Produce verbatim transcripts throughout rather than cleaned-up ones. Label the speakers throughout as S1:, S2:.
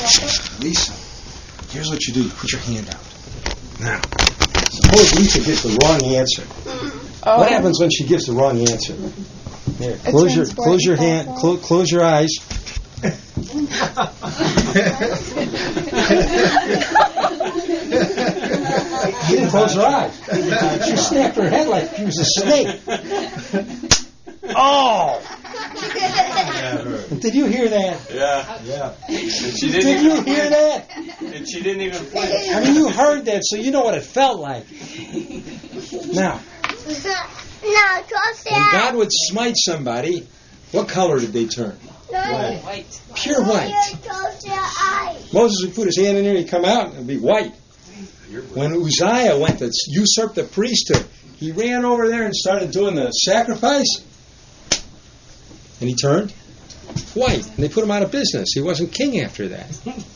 S1: Lisa, here's what you do. You put your hand out. Now, suppose Lisa gives the wrong answer. Oh. What happens when she gives the wrong answer? Here, close your close your hand. Clo- close your eyes. She didn't close her eyes. She snapped her head like she was a snake. Oh! Did you hear that?
S2: Yeah.
S1: Yeah.
S2: And she didn't
S1: Did you hear that?
S2: And she didn't even flinch.
S1: I mean, you heard that, so you know what it felt like. Now, when God would smite somebody, what color did they turn?
S3: White. White.
S1: Pure white. Moses would put his hand in there, he'd come out, and it'd be white. When Uzziah went to usurp the priesthood, he ran over there and started doing the sacrifice, and he turned white. And they put him out of business. He wasn't king after that.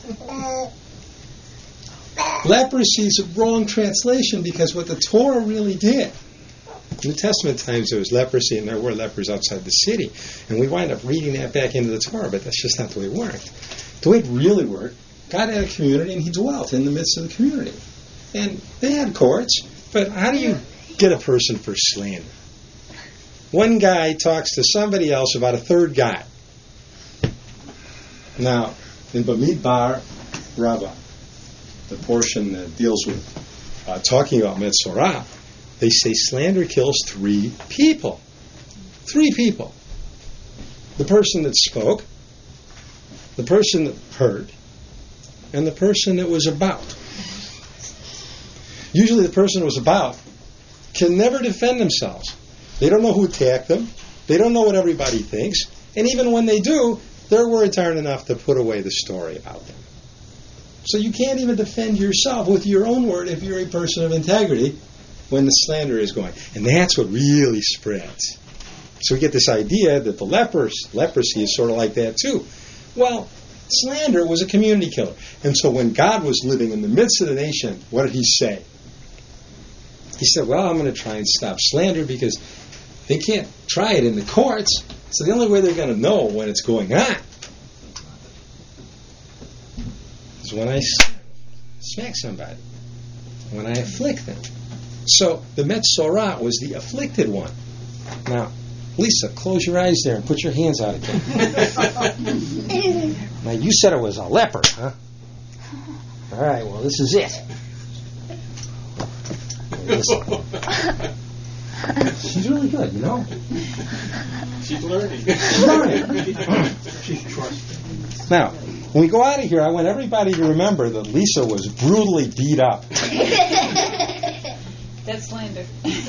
S1: Leprosy is a wrong translation because what the Torah really did. In the Testament times there was leprosy and there were lepers outside the city. And we wind up reading that back into the Torah, but that's just not the way it worked. The way it really worked, God had a community and he dwelt in the midst of the community. And they had courts, but how do you get a person for slander? One guy talks to somebody else about a third guy. Now, in Bamidbar Rabbah, the portion that deals with uh, talking about Metzorah, they say slander kills three people. Three people. The person that spoke, the person that heard, and the person that was about. Usually the person that was about can never defend themselves. They don't know who attacked them. They don't know what everybody thinks. And even when they do, their words aren't enough to put away the story about them. So you can't even defend yourself with your own word if you're a person of integrity when the slander is going. And that's what really spreads. So we get this idea that the lepers, leprosy is sort of like that too. Well, slander was a community killer. And so when God was living in the midst of the nation, what did he say? He said, well, I'm going to try and stop slander because they can't try it in the courts. So the only way they're going to know when it's going on is when I smack somebody, when I afflict them. So the Metzorah was the afflicted one. Now, Lisa, close your eyes there and put your hands out again. Now, you said it was a leper, huh? All right, well, this is it. She's really good, you know?
S2: She's learning.
S1: She's learning. She's trusting. Now, when we go out of here, I want everybody to remember that Lisa was brutally beat up.
S3: That's slander.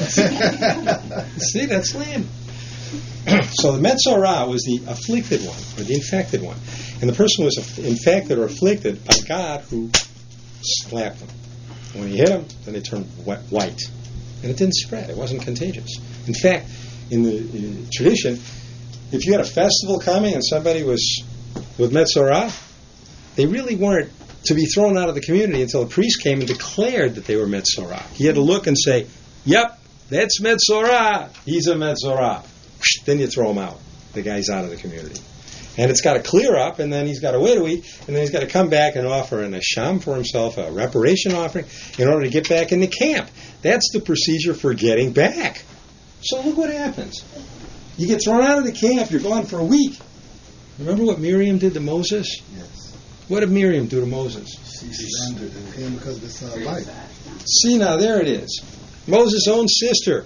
S1: See, that's slander. So the Metzorah was the afflicted one, or the infected one. And the person was infected or afflicted by God who slapped them. When he hit them, then they turned white. And it didn't spread. It wasn't contagious. In fact, in the, in the tradition, if you had a festival coming and somebody was with Metzorah, they really weren't to be thrown out of the community until a priest came and declared that they were Metzorah. He had to look and say, yep, that's Metzorah. He's a Metzorah. Then you throw him out. The guy's out of the community. And it's got to clear up, and then he's got to wait a week, and then he's got to come back and offer an asham for himself, a reparation offering, in order to get back in the camp. That's the procedure for getting back. So look what happens. You get thrown out of the camp, you're gone for a week. Remember what Miriam did to Moses?
S4: Yes.
S1: What did Miriam do to Moses?
S4: She slandered him because of his uh, life.
S1: See, now there it is. Moses' own sister,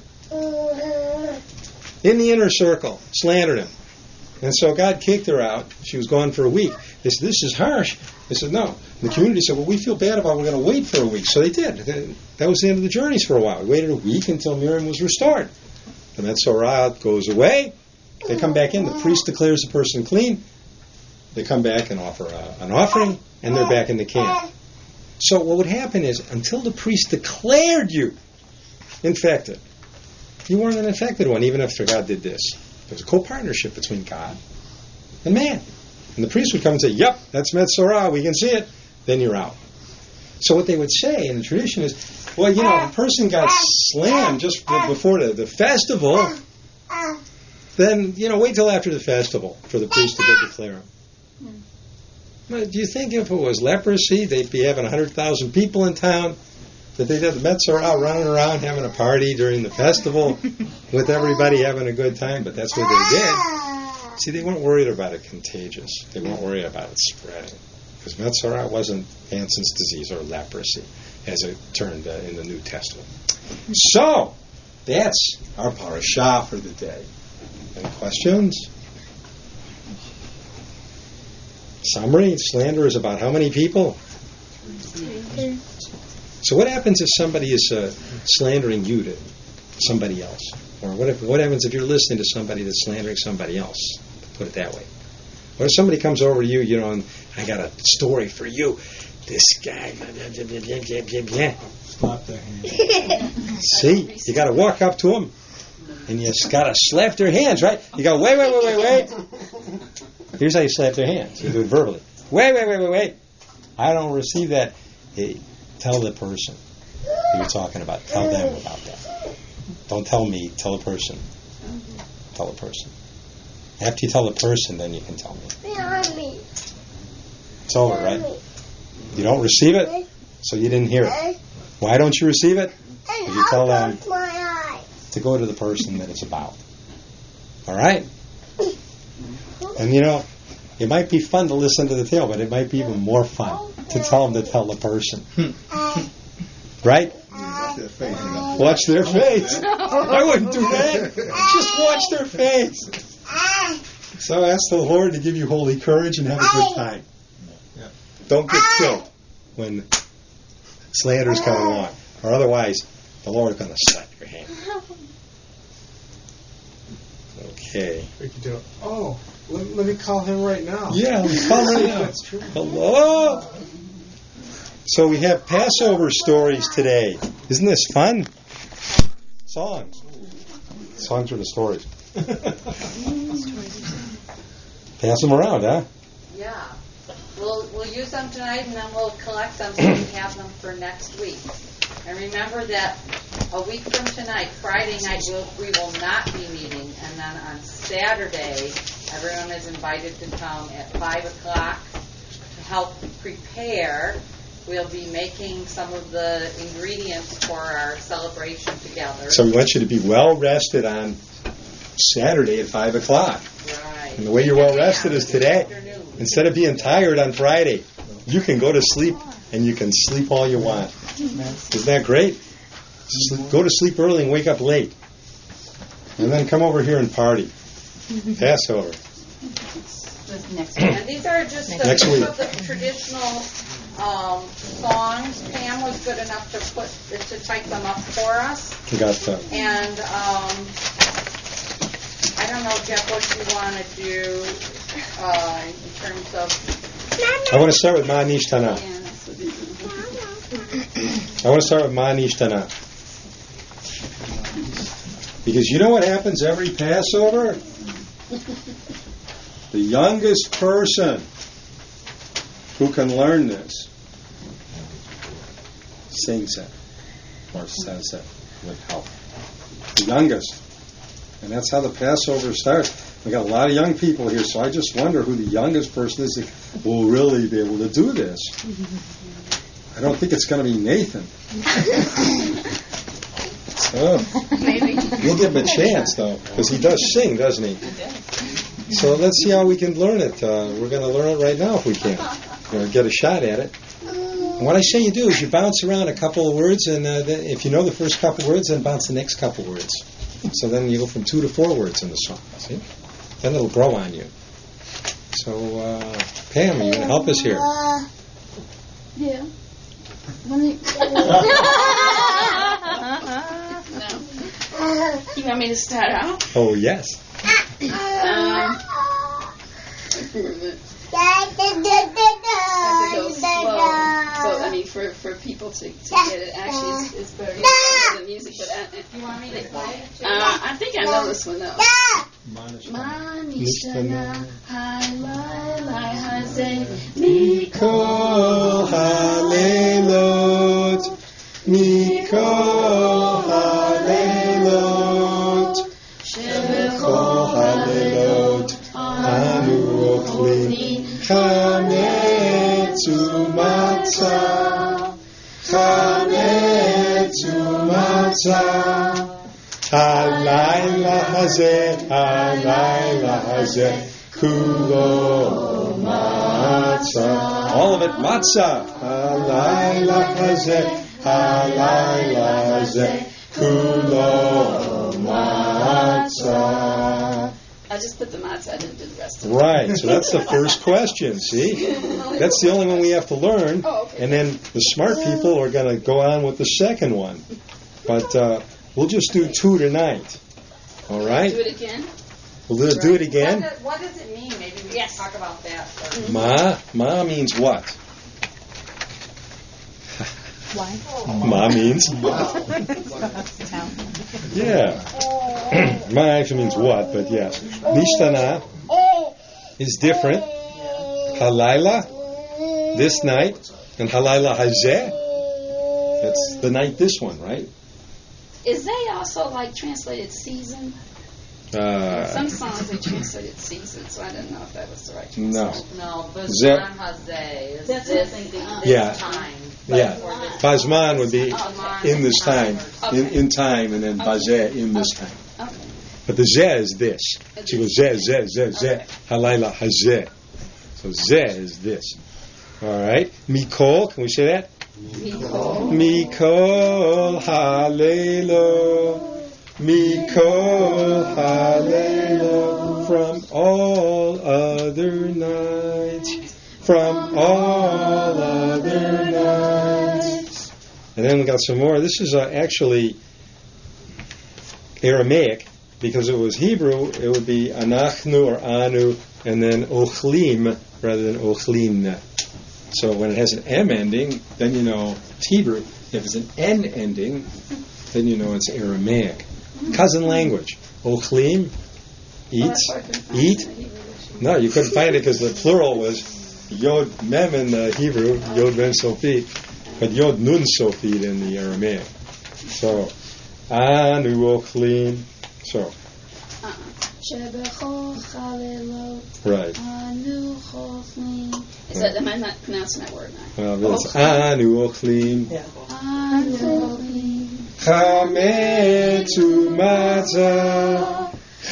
S1: in the inner circle, slandered him. And so God kicked her out. She was gone for a week. They said, this is harsh. They said, no. And the community said, well, we feel bad about it. We're going to wait for a week. So they did. That was the end of the journeys for a while. We waited a week until Miriam was restored. The Metzorah goes away. They come back in. The priest declares the person clean. They come back and offer a, an offering, and they're back in the camp. So what would happen is, until the priest declared you infected, you weren't an infected one, even after God did this. There's a co-partnership between God and man. And the priest would come and say, yep, that's Metzorah, we can see it. Then you're out. So what they would say in the tradition is, well, you know, if a person got slammed just before the, the festival, then, you know, wait till after the festival for the priest to go declare him. Well, do you think if it was leprosy, they'd be having one hundred thousand people in town? That they'd have the Metzorah running around having a party during the festival with everybody having a good time? But that's what they did. See, they weren't worried about it contagious. They weren't worried about it spreading. Because Metzorah wasn't Hansen's disease or leprosy, as it turned uh, in the New Testament. So, that's our parashah for the day. Any questions? Summary, slander is about how many people? So what happens if somebody is uh, slandering you to somebody else? Or what if, what happens if you're listening to somebody that's slandering somebody else? Put it that way. What if somebody comes over to you, you know, and I got a story for you. This guy, blah, blah, blah, blah, blah, blah, blah.
S4: Slap their hand.
S1: See, you got to walk up to them, and you got to slap their hands, right? You go, wait, wait, wait, wait, wait. Here's how you slap their hands. You do it verbally. Wait, wait, wait, wait, wait. I don't receive that. Hey, tell the person who you're talking about. Tell them about that. Don't tell me. Tell the person. Tell the person. After you tell the person, then you can tell me. It's over, right? You don't receive it, so you didn't hear it. Why don't you receive it? Because you tell them to go to the person that it's about. All right? And you know, it might be fun to listen to the tale, but it might be even more fun to tell them to tell the person. Right?
S4: Watch their face. You know.
S1: Watch their face. I wouldn't do that. Just watch their face. So ask the Lord to give you holy courage and have a good time. Don't get killed when slander's coming along, or otherwise the Lord's going to slap your hand. Okay.
S2: We could do it. Oh, let, let me call him right now.
S1: Yeah, let's call right now.
S2: That's true.
S1: Hello. So we have Passover stories today. Isn't this fun? Songs. Songs are the stories. Pass them around, huh?
S3: Yeah. We'll we'll use them tonight, and then we'll collect them so we have them for next week. And remember that a week from tonight, Friday night, we'll, we will not be meeting. And then on Saturday, everyone is invited to come at five o'clock to help prepare. We'll be making some of the ingredients for our celebration together.
S1: So we want you to be well rested on Saturday at five o'clock.
S3: Right.
S1: And the way you're well rested is today.
S3: Afternoon.
S1: Instead of being tired on Friday, you can go to sleep and you can sleep all you want. Isn't that great? Sleep, go to sleep early and wake up late. And then come over here and party. Passover.
S3: Next week. And these are just a
S1: Next
S3: few
S1: week.
S3: of the traditional um, songs. Pam was good enough to put to type them up for us.
S1: We got uh,
S3: And um, I don't know, Jeff, what you want to do uh, in terms of.
S1: I want to start with Ma'anish Tanah. I want to start with Ma'anish Tanah. Because you know what happens every Passover? The youngest person who can learn this sings it or says it with help. The youngest. And that's how the Passover starts. We got a lot of young people here, so I just wonder who the youngest person is that will really be able to do this. I don't think it's going to be Nathan. So,
S3: Maybe.
S1: we'll give him a chance, though, because he does sing, doesn't he? So let's see how we can learn it. Uh, we're going to learn it right now if we can. You know, get a shot at it. And what I say you do is you bounce around a couple of words, and uh, then if you know the first couple of words, then bounce the next couple of words. So then you go from two to four words in the song. See? Then it'll grow on you. So, uh, Pam, are you going to help us here?
S5: Yeah. Let me. No. You want me to start out?
S1: Oh, yes.
S5: Um, I have to go slow. So, I mean, for, for people to, to get it, actually, it's, it's better to listen to the music. But I,
S3: You want me to play it?
S5: uh, I think I know this one, though. Manishana, hai lai lai hazeh,
S1: Mikol halelot, Mikol halelot, Mikol halelot, anu ochlim chaneh Chametzu matzah, Chametzu matzah. Halayla hazeh, halayla hazeh, kulo matzah. All of it, matzah. Halayla hazeh, halayla hazeh, kulo matzah.
S5: I just put the matzah, I didn't do the rest of it.
S1: Right, so that's the first question, see? That's the only one we have to learn.
S5: Oh, okay.
S1: And then the smart people are going to go on with the second one. But uh, we'll just do two tonight. All right?
S5: Do it again?
S1: We'll do, do it again.
S3: What does, what does it mean? Maybe we
S5: Yes.
S3: can talk about that first.
S1: Ma, ma means what?
S6: Why?
S1: Ma means yeah. Ma actually means what, but yes. Nishtana is different. Halayla, this night, and halayla hazeh, that's the night this one, right?
S5: Is they also like translated season?
S1: Uh,
S5: Some songs they translated season, so I didn't know if that was the right
S1: no.
S5: translation.
S3: No, but
S1: Zeh-
S3: Zman Hazeh is
S5: That's
S3: this,
S5: what I'm thinking.
S3: this
S1: Yeah.
S3: time.
S1: Yeah.
S3: Or this
S1: Bazman would be
S3: Oh,
S1: in this time, in,
S5: Okay.
S1: in time, and then bazeh in this time.
S5: Okay.
S1: But the zeh is this. She goes zeh, zeh, zeh, zeh, halayla hazeh. So zeh is this. All right. Mikol, can we say that?
S5: Mikol.
S1: Mikol halelo, Mikol halelo, from all other nights, from all other nights. And then we got some more. This is uh, actually Aramaic, because it was Hebrew, it would be anachnu or anu, and then ochlim rather than ochlin. So when it has an M ending, then you know it's Hebrew. If it's an N ending, then you know it's Aramaic. Cousin language. Ochlim, eat, eat. No, you couldn't find it because the plural was Yod Mem in the Hebrew, Yod Mem Sofit, but Yod Nun Sofit in the Aramaic. So, Anu Ochlim. So, right.
S5: Is that, am I not pronouncing that word now?
S1: Well, it's Anu Ochlim. Chametzu matzah,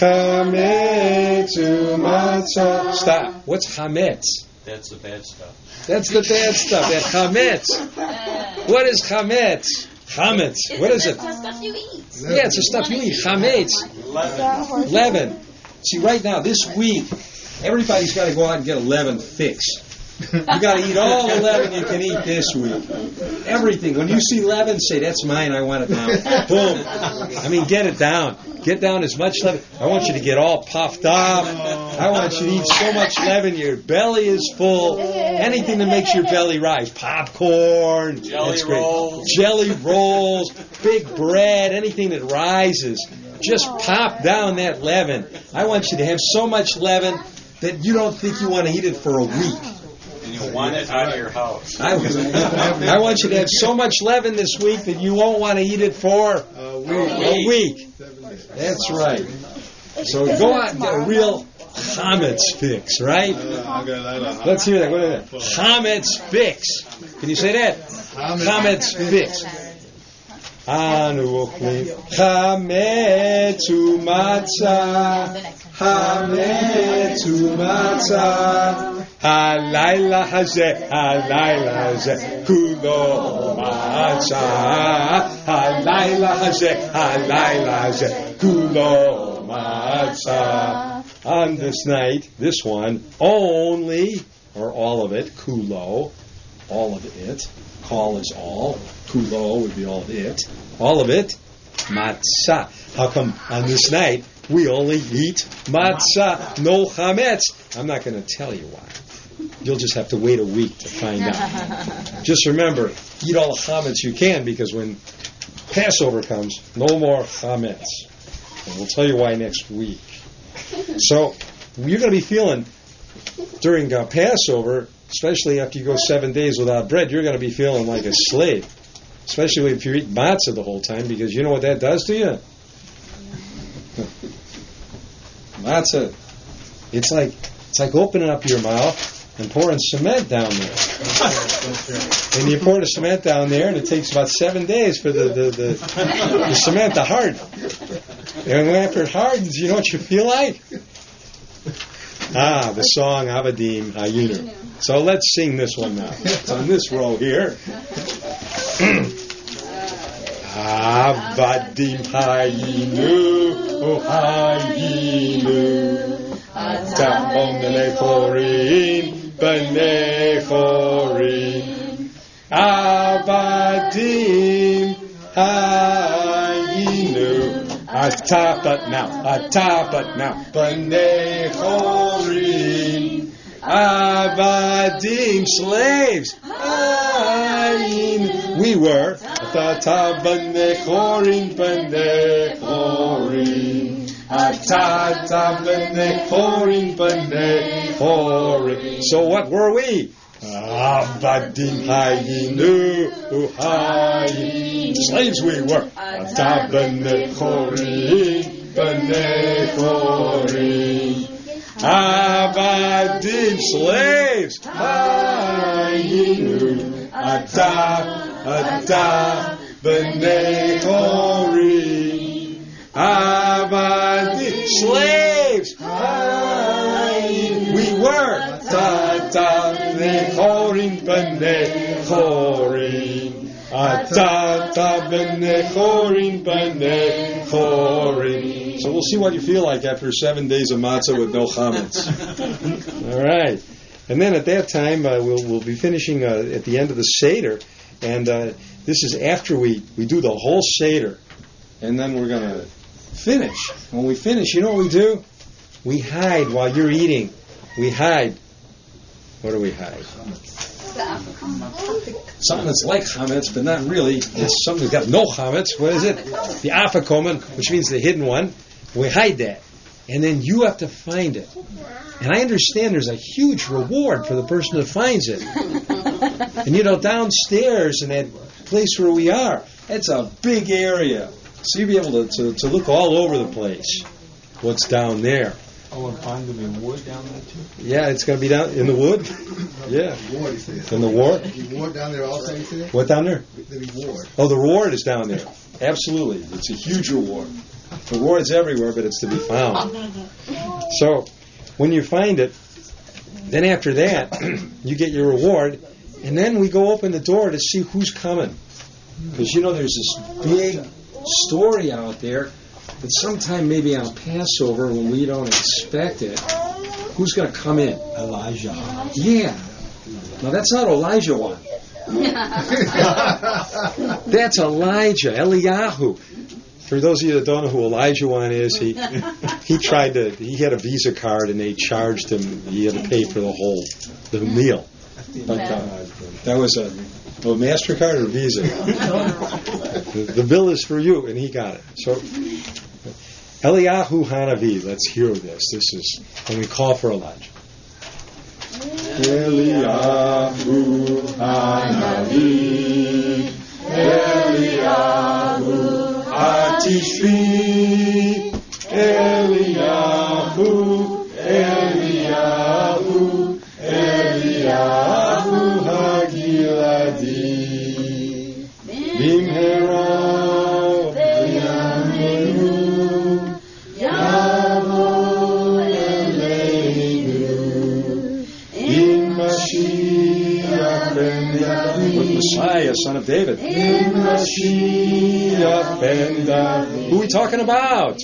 S1: Chametzu matzah. Stop. What's chametz?
S7: That's the bad stuff.
S1: That's the bad stuff. That chametz. What is chametz? Chametz. What is it?
S5: It's the stuff you eat.
S1: Yeah, it's the stuff you eat. Chametz.
S7: Leaven.
S1: Leaven. See, right now, this week, everybody's got to go out and get a leaven fix. You got to eat all the leaven you can eat this week. Everything. When you see leaven, say, that's mine, I want it now. Boom. I mean, get it down. Get down as much leaven. I want you to get all puffed up. I want you to eat so much leaven your belly is full. Anything that makes your belly rise. Popcorn.
S7: Jelly
S1: That's great.
S7: rolls.
S1: Jelly rolls. Big bread. Anything that rises. Just pop down that leaven. I want you to have so much leaven that you don't think you want to eat it for a week.
S7: And you want it out of your house.
S1: I, I want you to have so much leaven this week that you won't want to eat it for
S4: A week.
S1: a week. That's right. So go out and get a real chametz fix, right? Let's hear that. Go ahead. Chametz fix. Can you say that? Chametz fix. Anu ochlim chametzu matzah, chametzu matzah, halayla hazeh, halayla hazeh, kulo matzah, halayla hazeh, halayla hazeh, kulo matzah. On this night, this one, only, or all of it, kulo, all of it, call is all, kulo would be all of it, all of it, matzah. How come on this night we only eat matzah, no chametz? I'm not going to tell you why. You'll just have to wait a week to find out. Just remember, eat all the chametz you can, because when Passover comes, no more chametz. And we'll tell you why next week. So you're going to be feeling during uh, Passover, especially after you go seven days without bread, you're going to be feeling like a slave. Especially if you eat matzah the whole time, because you know what that does to you? Matzah. It's like it's like opening up your mouth and pouring cement down there. And you pour the cement down there, and it takes about seven days for the, the, the, the cement to harden. And after it hardens, you know what you feel like? Ah, the song Avadim Hayinu. So let's sing this one now. It's on this row here. Avadim Hayinu, Hayinu. Atam b'nei chorim, b'nei chorim. Avadim Hayinu. Atapat now, atapat now. B'nei chorim, avadim, slaves. Ayin, we were. Atata b'nei chorim, b'nei chorim. Atata b'nei chorim, b'nei chorim. So what were we? Avadim hayinu, hayinu. Slaves we were. Ata b'nei chorim, b'nei chorim. Avadim, slaves. Hayinu. Ata, ata b'nei chorim. Avadim, slaves. Hayinu. We were. Ata b'nei chorim, b'nei chorim. Ata b'nei chorim, b'nei chorim. So we'll see what you feel like after seven days of matzah with no chametz. All right. And then at that time, uh, we'll we'll be finishing uh, at the end of the Seder. And uh, this is after we, we do the whole Seder. And then we're going to finish. When we finish, you know what we do? We hide while you're eating. We hide. What do we hide? Something that's like chametz, but not really. It's something that's got no chametz. What is it? The afikomen, which means the hidden one. We hide that. And then you have to find it. And I understand there's a huge reward for the person that finds it. And you know, downstairs in that place where we are, it's a big area. So you'll be able to, to, to look all over the place. What's down there?
S4: Oh, and find them in wood down there too?
S1: Yeah, it's going to be down in the wood. Yeah.
S4: Reward, he says.
S1: In the ward?
S4: The reward down there also, he said?
S1: What down there?
S4: The reward.
S1: Oh, the reward is down there. Absolutely. It's a huge reward. The reward's everywhere, but it's to be found. So, when you find it, then after that, you get your reward, and then we go open the door to see who's coming. Because, you know, there's this big story out there that sometime maybe on Passover, when we don't expect it, who's going to come in?
S4: Elijah.
S1: Yeah. Now, that's not Elijah one. That's Elijah, Eliyahu. For those of you that don't know who Elijah one is, he he tried to, he had a Visa card and they charged him, he had to pay for the whole, the meal. But uh, that was a, a MasterCard or Visa? the, the bill is for you, and he got it. So, Eliyahu Hanavi, let's hear this. This is when we call for Elijah. Eliyahu Hanavi, Eliyahu Atishvi, Eliyahu, Eliyahu, Eliyahu Hagiladi, Bimhero, B'yameinu, Yavo Eleinu, In Mashiach ben David, with Messiah, son of David. In Mashiach ben David. Who are we talking about?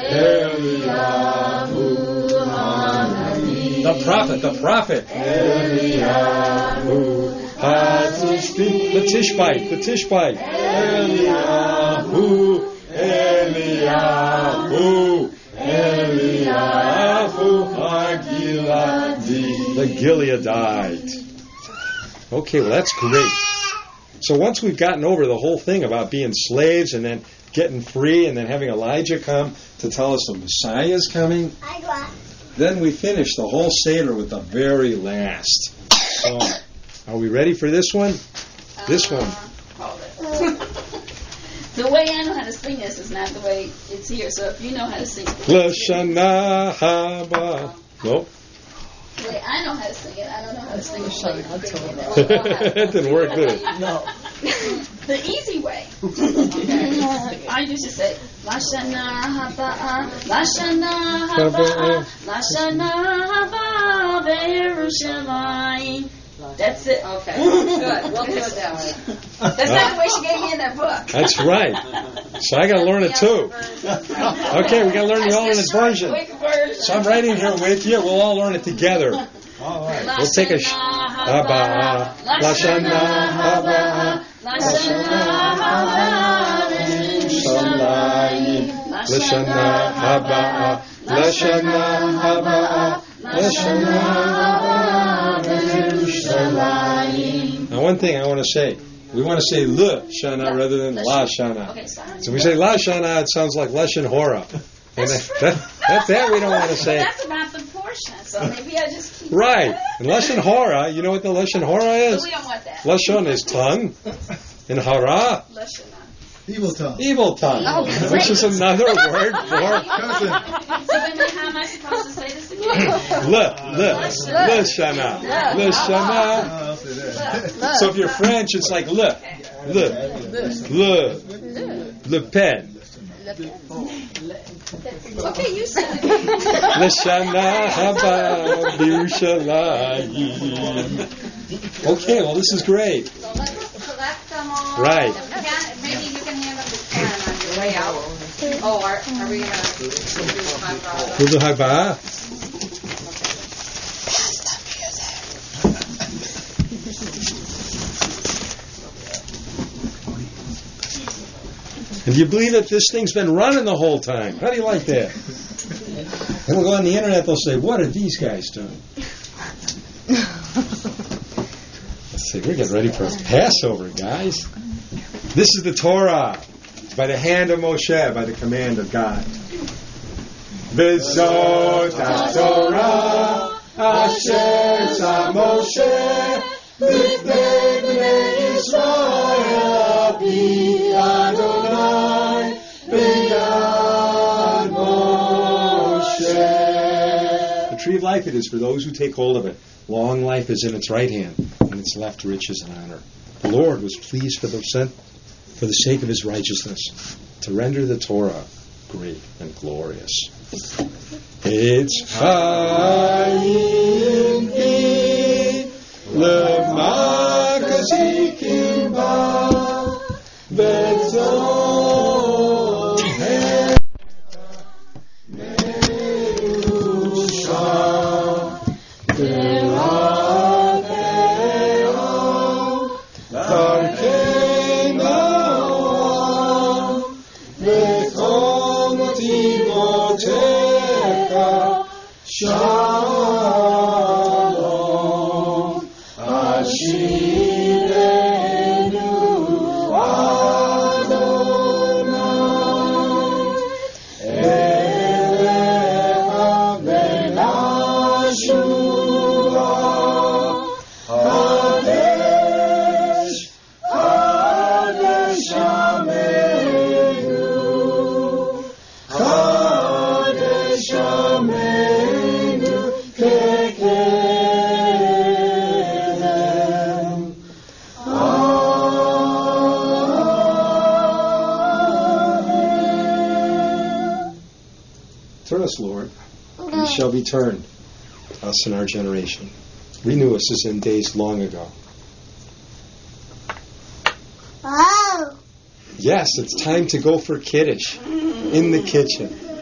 S1: Eliyahu Hanavi. The prophet, the prophet. Eliyahu Hatishbi. The Tishbite, the Tishbite. Eliyahu, Eliyahu, Eliyahu Hagiladi. The Gileadite. Okay, well that's great. So once we've gotten over the whole thing about being slaves and then getting free and then having Elijah come to tell us the Messiah is coming, then we finish the whole Seder with the very last song. Are we ready for this one? This one.
S5: Hold it. The way I know how to sing this is not the way it's here. So if you know how to sing it.
S1: L'shana haba. Nope.
S5: Wait, I know how to sing it. I don't know how to sing it.
S1: That didn't work, did it?
S5: No. The easy way. Okay. I used to say, Lashana Haba'a, Lashana Haba'a, Lashana Haba'a, Yerushalayim. That's it.
S3: Okay, good. We'll do it that way.
S5: That's not the way she gave me in that book.
S1: That's right. So I got to learn it too. Okay, we got to learn the alternate version. So I'm writing here with you. We'll all learn it together.
S4: All right.
S1: We'll take a sh- Haba, Lashana Haba, Lashana Haba, Yerushalayim. Lashana Haba, Lashana Haba, Lashana Haba, Yerushalayim. Now, one thing I want to say. We want to say Le Shana rather than La Shana.
S5: Okay, sorry.
S1: So we say La Shana, it sounds like Lashon Hora. And that, that, that, that we don't want to say.
S5: That's about the portion, so maybe I just keep
S1: Right. And Lashon Hora, you know what the Lashon Hora is?
S5: So we don't want that.
S1: Lashon is tongue. And Hara,
S5: Lashana.
S4: Evil tongue.
S1: evil tongue.
S5: Oh,
S1: which is another word for
S5: So then how am I supposed to say this again?
S1: Le, Le, Le Shana. Le Shana.
S4: I'll say that.
S1: So if you're French, it's like Le. Le. Le. Le Pen.
S5: Okay, you said it.
S1: Lashana Haba Yerushalayim. Okay, well this is great.
S3: So let's collect them all.
S1: Right.
S3: Ken, maybe you can hand them to Ken on your way out. Oh, are, are we going to do high brow?
S1: We'll do Haba. And do you believe that this thing's been running the whole time? How do you like that? And we'll go on the internet, they'll say, what are these guys doing? Let's see, we're getting ready for Passover, guys. This is the Torah. It's by the hand of Moshe, by the command of God. V'zot ha-Torah asher tzah Moshe l'ifnei bnei Yisrael bi Adonai b'yad Moshe. The tree of life it is for those who take hold of it. Long life is in its right hand, and its left riches and honor. The Lord was pleased for the, for the sake of his righteousness to render the Torah great and glorious. It's Chaim Ki L'Makazikim Ba Betzon He Meusha De'Adeo Darkena V'chom Timotecha Shalom Ashirenu Adonai Elecha Benashua Hadesh Hadesh Ameinu Hadesh Ameinu Kekedem Amen. Turn us, Lord, and we shall be turned, us in our generation. Renew us as in days long ago.
S6: Oh.
S1: Yes, it's time to go for Kiddush in the kitchen.